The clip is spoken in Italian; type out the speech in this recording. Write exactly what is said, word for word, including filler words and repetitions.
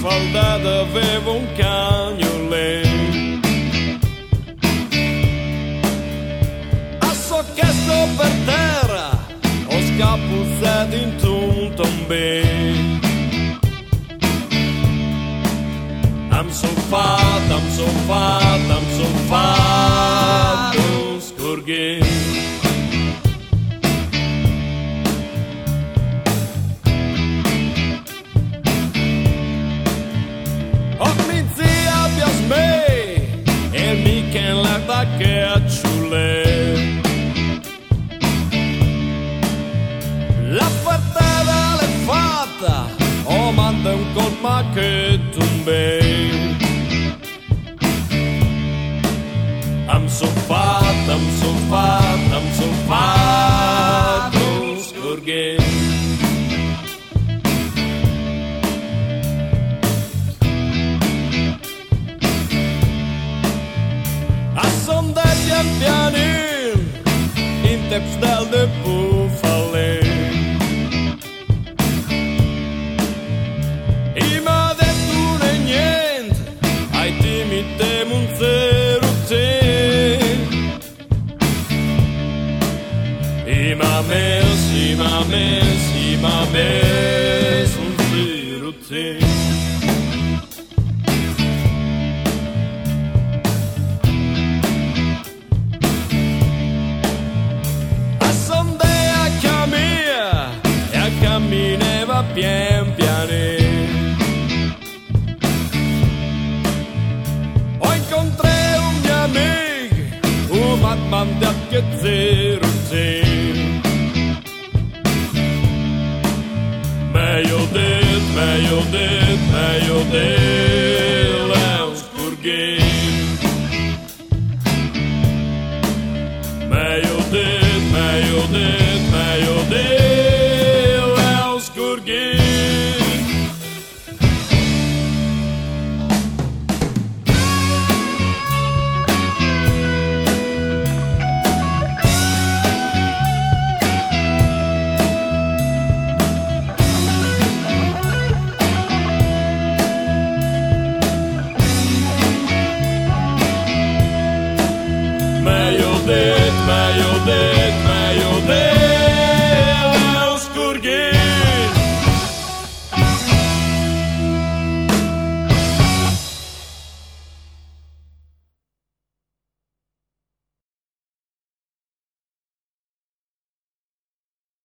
falda avevo un cagnolè. Asso che sto per terra, ho scapuzzato in un tombè. I'm so fat, I'm so fat, I'm so fat, non scorghe. Oh mi zia Biasme, e mi che la che a ciule. La fattata l'è fatta, oh manda un colma che tumbe. I'm so fat, I'm so fat, I'm so fat, non scorghe. A sondaggi a piani, in teps del de bufale. I m'ha detto ne niente, ai timi temo un zero te. I m'ha messo, i m'ha messo, i m'ha messo un zero te. A sondea cammina e a cammineva pian piane. Ho incontrato un mio amico, un m'ha mandato che zero te. Meglio det, meglio det, meglio det.